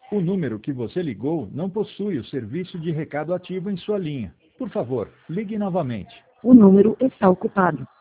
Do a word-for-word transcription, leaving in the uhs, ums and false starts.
O número que você ligou não possui o serviço de recado ativo em sua linha. Por favor, ligue novamente. O número está ocupado.